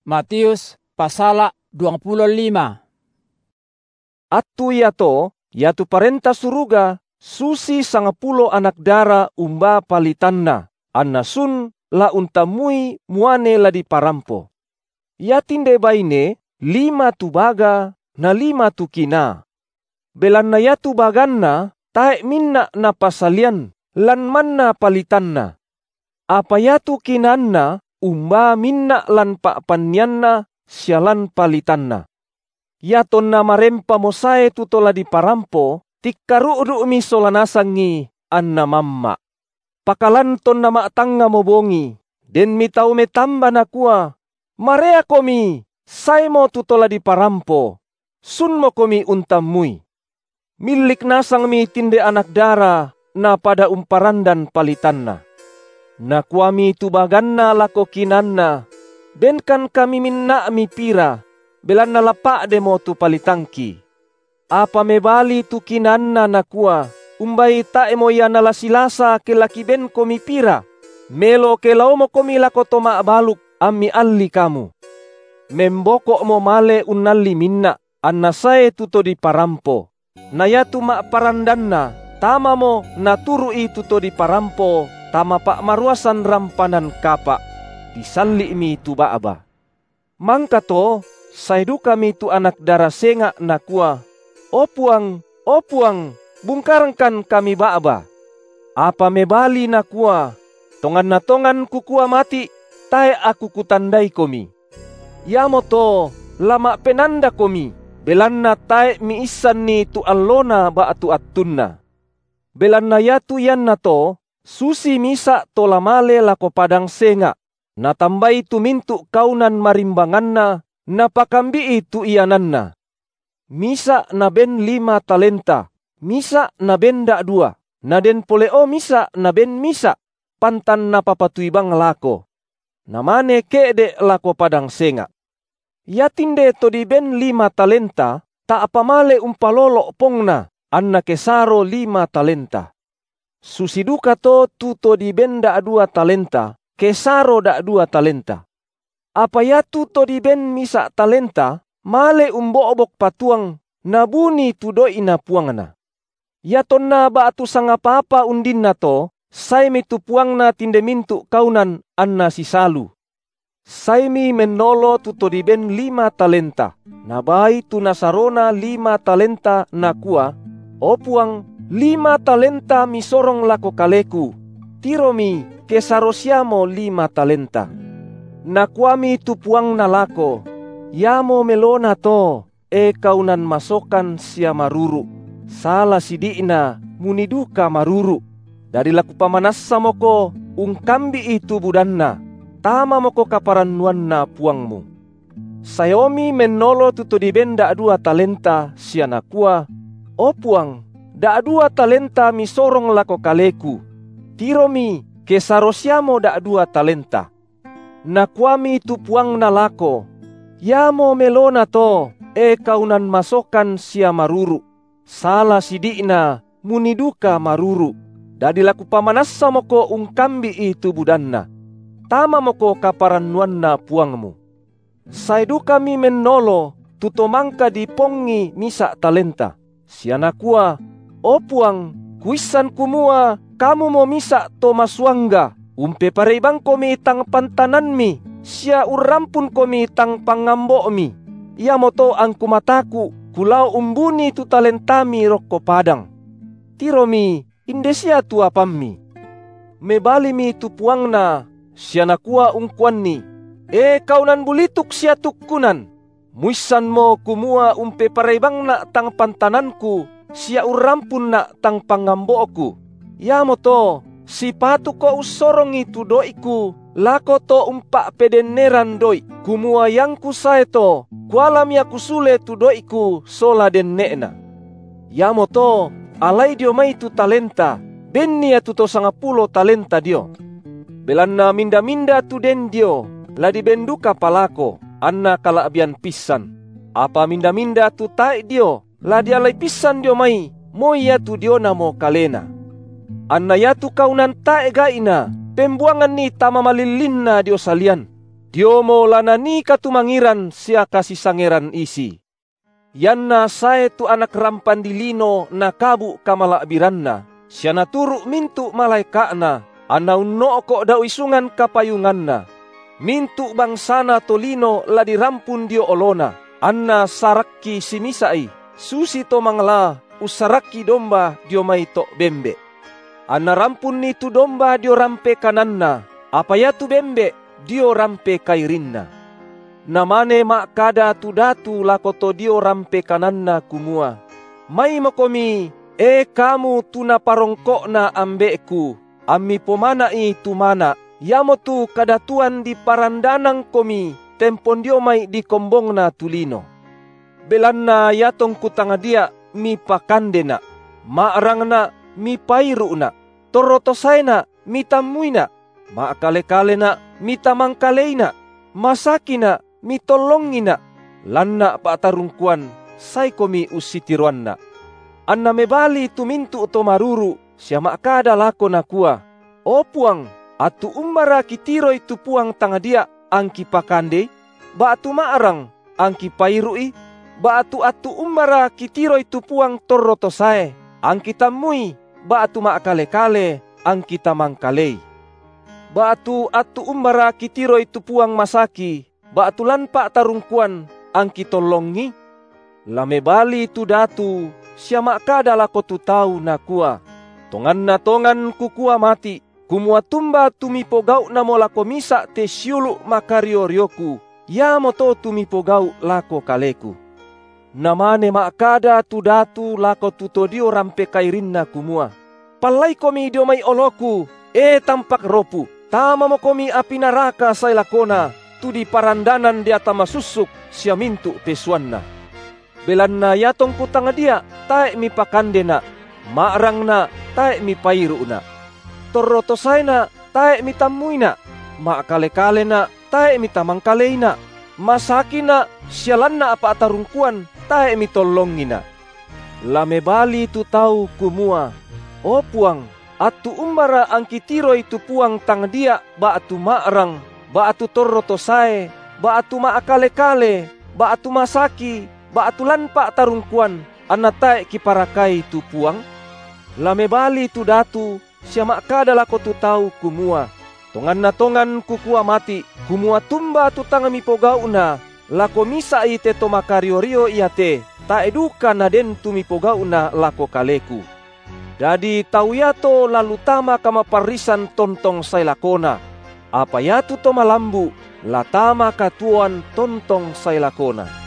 Matius pasala 25. Attu yatu parenta suruga susi 10 anak dara umba palitanna anna sun la untamui muane la di parampo. Yatinde baine 5 tu baga na 5 tu kina. Belanna yatu baganna tae minna na pasalian lan manna palitanna. Apa yatu kinanna umba minna lan pakpanyanna sialan palitanna. Yaton na marempa mosae tutola di parampo tikkaru-ru mi solanasangi anna mamma. Pakalanton na maatanga mobongi den mitau metamba nakua marea komi saimo tutola di parampo sunmo komi untamui. Milik nasang mi tinde anak dara na pada umparandan palitanna. Nakuami tubaganna lako kinanna, benkan kami minna mi pira, belanna lapak demo tu palitangki. Apa mebali tu kinanna nakua, umbai tae mo yana lasilasa ke laki ben komi pira, melo ke laumo komi lako toma baluk ami alli kamu. Membokok mo male unalli minna, anna sae tuto di parampo. Nayatu mak parandanna, tama mo naturui tuto di parampo, tama pak maruasan rampanan kapak disalli mi tu baaba. Mangka to saidu kami tu anak dara senga nakua, o puang, bungkarangkan kami baaba. Apa mebali nakua, tongan na tongan kukua mati, tae aku kutandai komi. Yamo to lama penanda komi, belanna tae mi isan ni tu allona ba atu attunna. Belanna yatu yanna to susi misa tola male lako padang senga, na tambai tu mintu kaunan marimbanganna, na pakambi itu iananna. Misa na ben 5 talenta, misa na ben dak 2, na den poleo misa na ben misa, pantan na papatuibang lako. Namane kede lako padang senga. Yatinde to di ben 5 talenta, ta apa male umpalolo pongna, anna kesaro 5 talenta. Susiduka to tuto di ben dak 2 talenta, kesaro dak 2 talenta. Apa ya tuto di ben misa talenta, male umbo-obok patuang, nabuni tudoi na puangna. Yaton na ba atu sangapa-apa undin na to, saimi tu puangna tinde mintu kaunan anna sisalu. Saimi menolo tuto di ben 5 talenta, nabai tu nasarona 5 talenta nakua, o puang, 5 talenta mi sorong lako kaleku, tiromi kesarosiamo 5 talenta. Nakuami tu puang na lako, yamo melona to, kaunan masokan sia maruru, salah sidiina muniduka maruru. Dari laku pamanassa moko, ungkambi itu budanna, tama moko kaparannuanna puangmu. Sayomi menolo tuto di benda 2 talenta sia nakua, o puang, dak 2 talenta mi sorong lako kaleku, tiromi kesarosiamo dak 2 talenta. Nakuami tu puang na lako, yamo melona to, kaunan masokan sia maruru, salah sidiina muniduka maruru. Dadi laku pamanassa moko ungkambi itu budanna, tama moko kaparannuanna puangmu. Saidu kami menolo tuto mangka dipongi misa talenta, sia nakua, o puang, kuisan kumua kamu mo misa to maswangga, umpe pareibang komi tang pantananmi, sia urampun komi tang pangambomi. Ia moto ang kumataku, kulau umbuni tu talentami rokko padang. Tiromi, indesia tu apammi. Mebalimi tu puangna, sia nakua ungkuanni, kaunan bulituk sia tukkunan. Muisan mo kumua umpe pareibang na tang pantananku, sia urampun na tang pangamboku. Ya moto, si patu ko usorongi tu doiku, lako to umpak pedeneran doi, kumua yang kusaeto, kualam ya kusule tu doiku sola den nekna. Ya moto, alai dio mai tu talenta, benni ya tuto 10 talenta dio. Belanna minda-minda tu den dio, la dibenduka palako, anna kalaabian pisan. Apa minda-minda tu tae dio, la dialai pisan dio mai, moya tu dio namo kalena. Anna yatu kaunan tae gaina, pembuangan ni tama malilinna dio salian. Diomo lanani katumangiran sia kasih sangeran isi. Yanna sae tu anak rampan dilino na kabu kamalak biranna. Sia naturu mintu malaikakna. Ana unno kok dau isungan kapayunganna. Mintu bangsana tolino la dirampun dio olona. Anna sarakki simisai. Susi to mangla usaraki domba dio mai tok bembe. Anna rampun ni tu domba dio rampe kananna. Apa ya tu bembe dio rampe kairinna. Namane mak kada tu datu lakoto dio rampe kananna kumua. Mai makomi kamu tuna parongkokna ambeku. Ami pomanai tu mana. Yamo tu kadatuan di parandanang komi. Tempon dio mai di kombongna tulino. Belanna yatong kutanga dia mi pakandena. Maarangna mi pairuna. Torotosaina mi tamuina. Maakale-kalena mi tamangkaleina. Masakina mi tolongina. Lanna paatarungkuan sai komi usitiruanna. Anna mebali tumintu tomaruru. Siya makada lako nakua. O puang, atu umbara kitiro itu puang tanga dia angki pakande. Ba atu maarang angki pairui. Ba atu umbara kitiro itu puang torrotosae. Angki tamui. Ba atu maakale-kale angki tamangkalei. Ba atu umbara kitiro itu puang masaki. Ba atu lanpa tarungkuan angki tolongi. Lame bali tu datu. Siya makada lako tu tau nakua. Tongan na tongan kukua mati. Kumua tumba tumipogau na mo lako misa te siulu makariorioku. Ya moto tumipogau lako kaleku. Namane makada tu datu lako tutodio rampe kairinna kumua. Palai komi dio mai oloku. Tampak ropu. Tama mo komi api naraka say lakona. Tu di parandanan dia tama susuk siya mintu pesuanna. Belanna yatong kutanga dia. Tae mi pakandena. Maarangna tae mi pairuna. Torrotosaina tae mi tamuina. Maakale-kalena tae mi tamangkaleina. Masakina sialanna apa atarungkuan tae mi tolongina. Lame bali tu tau kumua. O puang, atu umbara angki tiro itu puang tang dia ba atu maarang, ba atu torrotosae, ba atu maakale-kale, ba atu masaki, ba atu lanpa tarungkuan. Anna tae kiparakai tu puang. Lame bali tu datu, siya makada lako tu tau kumua. Tongan na tongan kukua mati, kumua tumba tu tanga mipogau na. Lako misa ite to makariorio iate, ta eduka na den tu mipogau na lako kaleku. Dadi tau yato lalu tama kama parisan tontong say lakona. Apa yatu to malambu, latama katuan tontong say lakona.